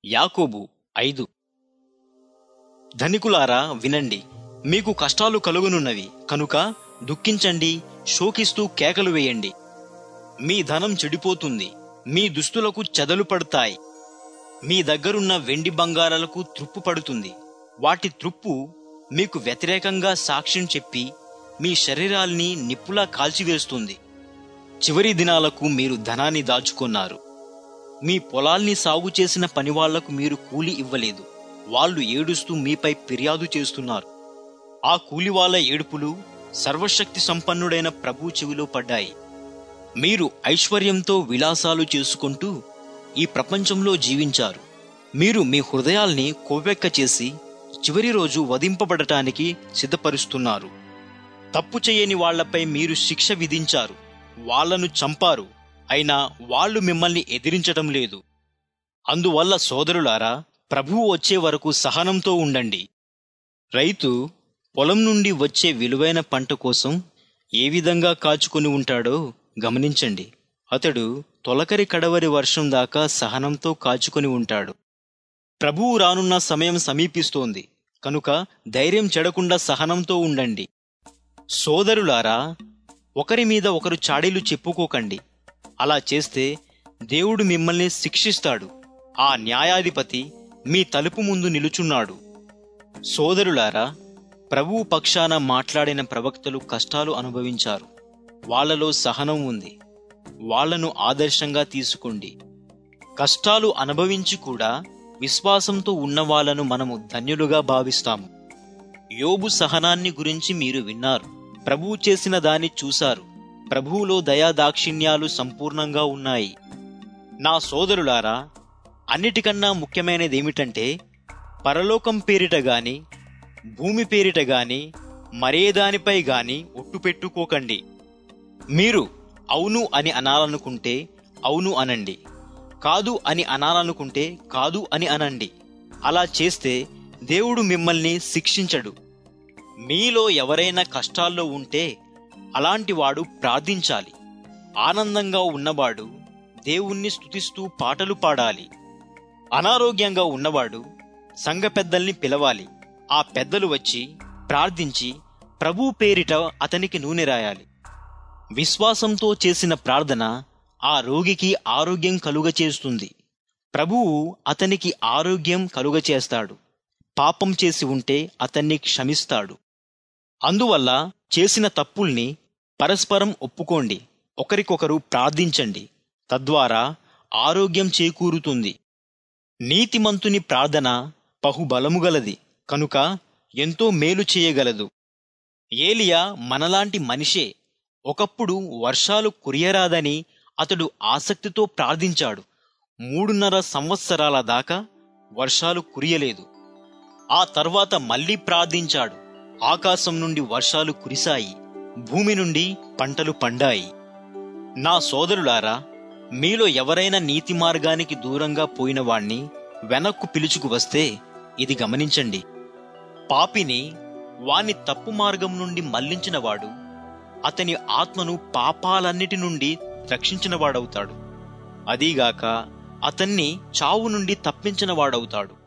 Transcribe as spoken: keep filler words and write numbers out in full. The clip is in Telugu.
యాకోబు ఐదు. ధనికులారా వినండి, మీకు కష్టాలు కలుగునున్నవి కనుక దుఃఖించండి, శోకిస్తూ కేకలు వేయండి. మీ ధనం చెడిపోతుంది, మీ దుస్తులకు చెదలు పడతాయి. మీ దగ్గరున్న వెండి బంగారాలకు త్రుప్పు పడుతుంది. వాటి త్రుప్పు మీకు వ్యతిరేకంగా సాక్ష్యం చెప్పి మీ శరీరాల్ని నిప్పులా కాల్చివేస్తుంది. చివరి దినాలకు మీరు ధనాన్ని దాచుకున్నారు. మీ పొలాల్ని సాగు చేసిన పనివాళ్లకు మీరు కూలి ఇవ్వలేదు. వాళ్ళు ఏడుస్తూ మీపై ఫిర్యాదు చేస్తున్నారు. ఆ కూలివాళ్ల ఏడుపులు సర్వశక్తి సంపన్నుడైన ప్రభు చెవిలో పడ్డాయి. మీరు ఐశ్వర్యంతో విలాసాలు చేసుకుంటూ ఈ ప్రపంచంలో జీవించారు. మీరు మీ హృదయాల్ని కొవ్వెక్క చేసి చివరి రోజు వధింపబడటానికి సిద్ధపరుస్తున్నారు. తప్పు చేయని వాళ్లపై మీరు శిక్ష విధించారు, వాళ్లను చంపారు. అయినా వాళ్ళు మిమ్మల్ని ఎదిరించటం లేదు. అందువల్ల సోదరులారా, ప్రభువు వచ్చే వరకు సహనంతో ఉండండి. రైతు పొలం నుండి వచ్చే విలువైన పంట కోసం ఏ విధంగా కాచుకొని ఉంటాడో గమనించండి. అతడు తొలకరి కడవరి వర్షం దాకా సహనంతో కాచుకొని ఉంటాడు. ప్రభువు రానున్న సమయం సమీపిస్తోంది కనుక ధైర్యం చెడకుండా సహనంతో ఉండండి. సోదరులారా, ఒకరి మీద ఒకరు చాడీలు చెప్పుకోకండి. అలా చేస్తే దేవుడు మిమ్మల్ని శిక్షిస్తాడు. ఆ న్యాయాధిపతి మీ తలుపు ముందు నిలుచున్నాడు. సోదరులారా, ప్రభువు పక్షాన మాట్లాడిన ప్రవక్తలు కష్టాలు అనుభవించారు. వాళ్లలో సహనం ఉంది. వాళ్లను ఆదర్శంగా తీసుకోండి. కష్టాలు అనుభవించి కూడా విశ్వాసంతో ఉన్నవాళ్లను మనము ధన్యులుగా భావిస్తాము. యోబు సహనాన్ని గురించి మీరు విన్నారు. ప్రభువు చేసిన దాన్ని చూశారు. ప్రభువులో దయాదాక్షిణ్యాలు సంపూర్ణంగా ఉన్నాయి. నా సోదరులారా, అన్నిటికన్నా ముఖ్యమైనదేమిటంటే పరలోకం పేరిట గాని భూమి పేరిట గాని మరే దానిపై గాని ఒట్టు పెట్టుకోకండి. మీరు అవును అని అనాలనుకుంటే అవును అనండి, కాదు అని అనాలనుకుంటే కాదు అని అనండి. అలా చేస్తే దేవుడు మిమ్మల్ని శిక్షించడు. మీలో ఎవరైనా కష్టాల్లో ఉంటే అలాంటివాడు ప్రార్థించాలి. ఆనందంగా ఉన్నవాడు దేవుణ్ణి స్తుతిస్తూ పాటలు పాడాలి. అనారోగ్యంగా ఉన్నవాడు సంఘ పెద్దల్ని పిలవాలి. ఆ పెద్దలు వచ్చి ప్రార్థించి ప్రభువు పేరిట అతనికి నూనె రాయాలి. విశ్వాసంతో చేసిన ప్రార్థన ఆ రోగికి ఆరోగ్యం కలుగచేస్తుంది. ప్రభువు అతనికి ఆరోగ్యం కలుగచేస్తాడు. పాపం చేసి ఉంటే అతన్ని క్షమిస్తాడు. అందువల్ల చేసిన తప్పుల్ని పరస్పరం ఒప్పుకోండి. ఒకరికొకరు ప్రార్థించండి. తద్వారా ఆరోగ్యం చేకూరుతుంది. నీతిమంతుని ప్రార్థన బహుబలముగలది కనుక ఎంతో మేలు చేయగలదు. ఏలియా మనలాంటి మనిషే. ఒకప్పుడు వర్షాలు కురియరాదని అతడు ఆసక్తితో ప్రార్థించాడు. మూడున్నర సంవత్సరాల దాకా వర్షాలు కురియలేదు. ఆ తర్వాత మళ్లీ ప్రార్థించాడు. ఆకాశం నుండి వర్షాలు కురిశాయి. భూమి నుండి పంటలు పండాయి. నా సోదరులారా, మీలో ఎవరైనా నీతి మార్గానికి దూరంగా పోయినవాణ్ణి వెనక్కు పిలుచుకు వస్తే ఇది గమనించండి. పాపిని వాని తప్పు మార్గం నుండి మళ్లించినవాడు అతని ఆత్మను పాపాలన్నిటి నుండి రక్షించినవాడవుతాడు. అదీగాక అతన్ని చావు నుండి తప్పించినవాడవుతాడు.